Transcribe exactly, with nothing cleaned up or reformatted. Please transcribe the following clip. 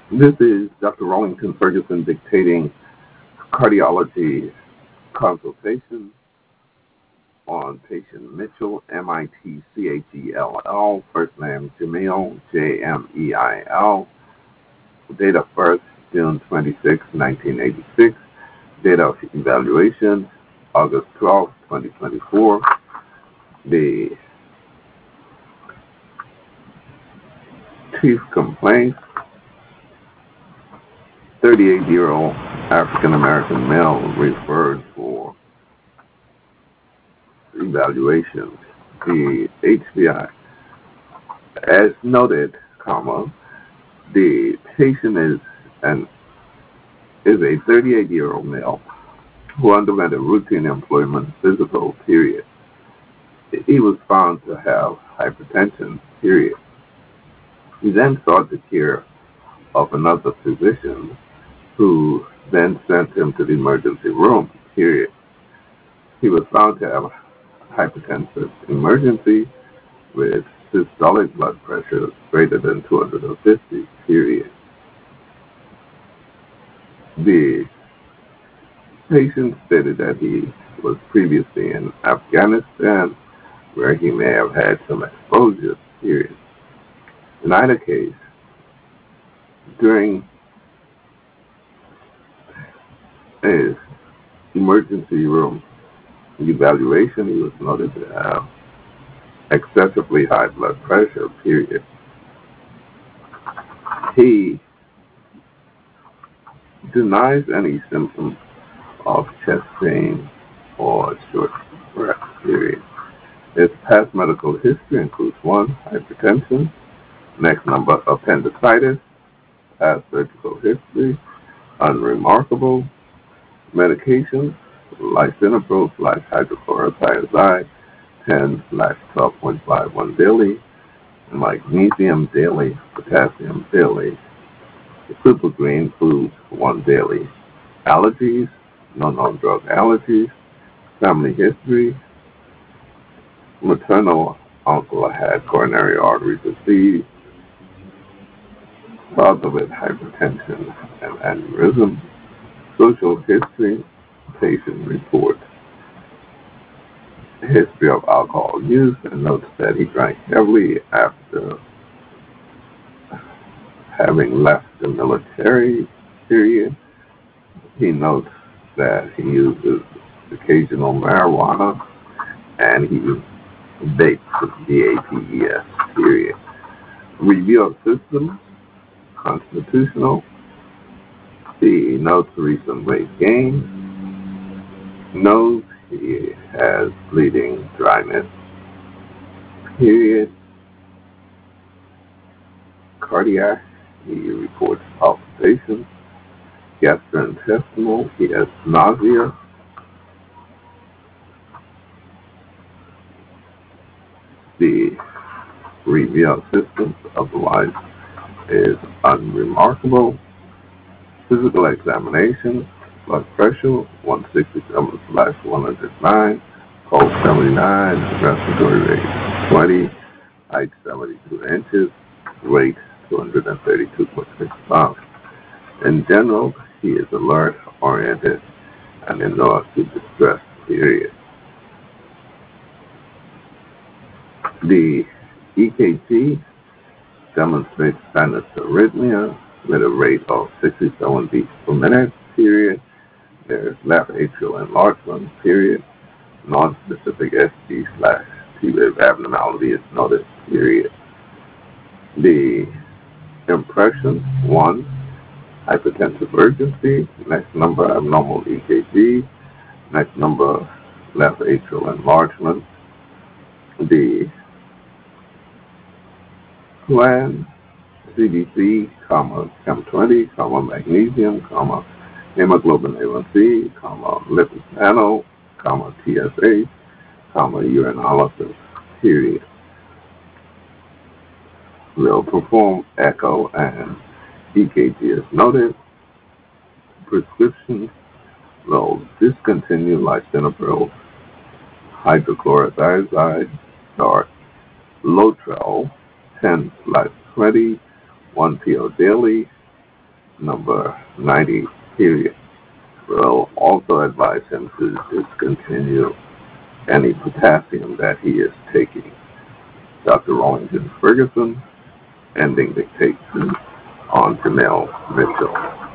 This is Doctor Rollington Ferguson dictating cardiology consultation on patient Mitchell, M I T C H E L L, first name Jamil, J M E I L, date of birth June twenty-sixth, nineteen eighty-six, date of evaluation August twelfth, twenty twenty-four. The chief complaint, thirty-eight-year-old African-American male referred for evaluation. The H B I, as noted, comma, the patient is an is a thirty-eight-year-old male who underwent a routine employment physical, period. He was found to have hypertension, period. He then sought the care of another physician who then sent him to the emergency room, period. He was found to have hypertensive emergency with systolic blood pressure greater than two hundred fifty, period. The patient stated that he was previously in Afghanistan where he may have had some exposure, period. In either case, during his emergency room evaluation, he was noted to have excessively high blood pressure, period. He denies any symptoms of chest pain or short breath, period. His past medical history includes one, hypertension, next number, appendicitis, past surgical history, unremarkable, medications, lisinopril slash hydrochlorothiazide, ten slash twelve point five one daily, magnesium daily, potassium daily, super green foods one daily, allergies, no known drug allergies, family history, maternal uncle had coronary artery disease, father with hypertension and aneurysm, social history, patient report, history of alcohol use, and notes that he drank heavily after having left the military, period. He notes that he uses occasional marijuana and he vapes, V A P E S, period. Review of systems, constitutional. He notes recent weight gain. Knows he has bleeding dryness, period. Cardiac, he reports palpitations. Gastrointestinal, he has nausea. The review of systems otherwise is unremarkable. Physical examination, blood pressure one sixty-seven slash one oh nine, pulse seventy-nine, respiratory rate twenty, height seventy-two inches, weight two hundred thirty-two point six pounds. In general, he is alert, oriented, and in no acute distress, period. The E K G demonstrates sinus arrhythmia with a rate of sixty-seven beats per minute, period. There is left atrial enlargement, period. Non-specific S G slash T-wave abnormality is noted, period. The impression, one, hypertensive urgency, next number, abnormal E K G, next number, left atrial enlargement. The plan, C B C, comma, Chem twenty, comma, magnesium, comma, hemoglobin A one C, comma, lipid panel, comma, T S H, comma, urinalysis, period. Will perform echo and E K G is noted. Prescription will discontinue lisinopril, hydrochlorothiazide, start Lotrel, ten slash twenty, one pill daily, number ninety period. Will also advise him to discontinue any potassium that he is taking. Doctor Rawlington Ferguson, ending dictation on Janelle Mitchell.